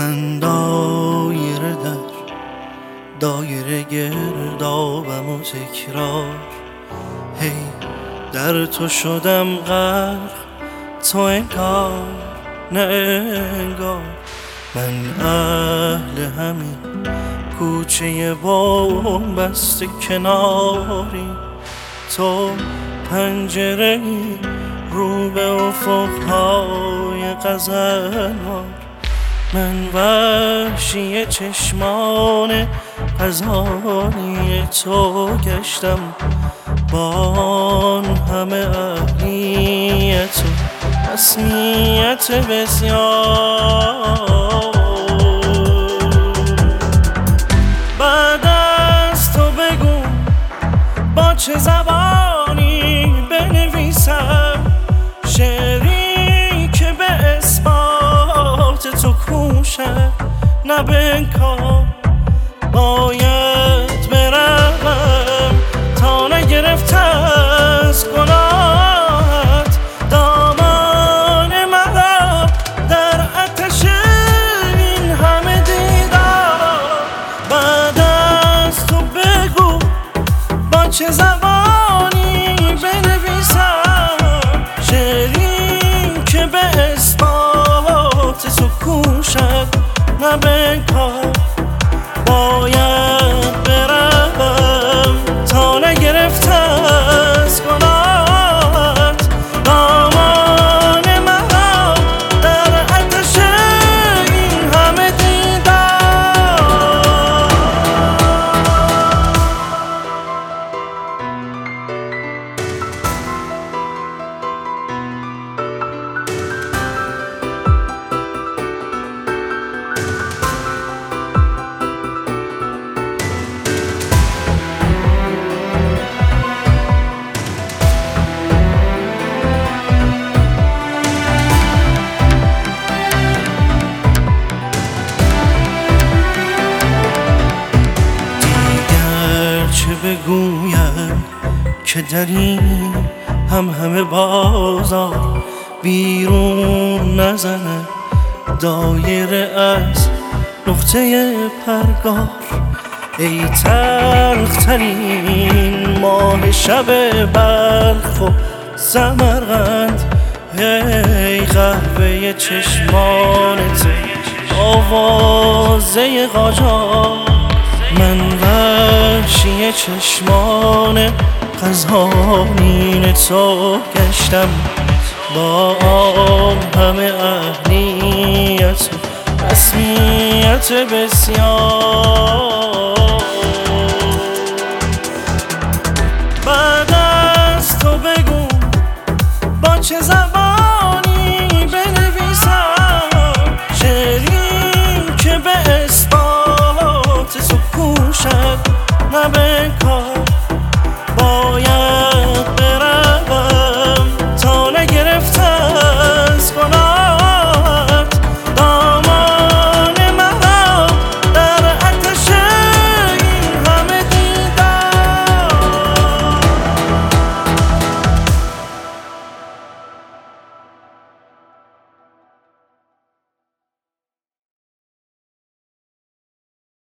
من دایره در دایره گردابم و تکرار، هی در تو شدم غرق، تو انگار نه انگار. من اهل همین کوچه بنبست کناری، تو پنجره‌ای رو به افق‌های غزلوار. من وحشی چشمان غزالی تو گشتم، با آن همه اهلیت و رسمیت بسیار. بعد از تو بگو با چه زبانی بنویسم شعری که به اثبات تو کوشد نه بنکار. باید بروم تا نگرفته از گناهت دامان مرا در آتش این همه دیدار. بعد از تو بگو با چه زبانی بنویسم شعری که به اثبات تو کوشد نه بنکار. باید بروم تا نگرفته از گناهت دامان مرا در آتش این همه دیدار. بگویم که در این همه بازار بیرون نزنه دایره از نقطه پرگار. ای تلخترین ماه شب بلخ و سمرقند، ای قهوه چشمانت آوازه قاجار. من وحشی چشمان غزالین تو گشتم، با آن همه اهلیت و رسمیت بسیار. بعد از تو بگو با چه زبانی بنویسم شعری که به اثبات تو کوشد نه بنکار. باید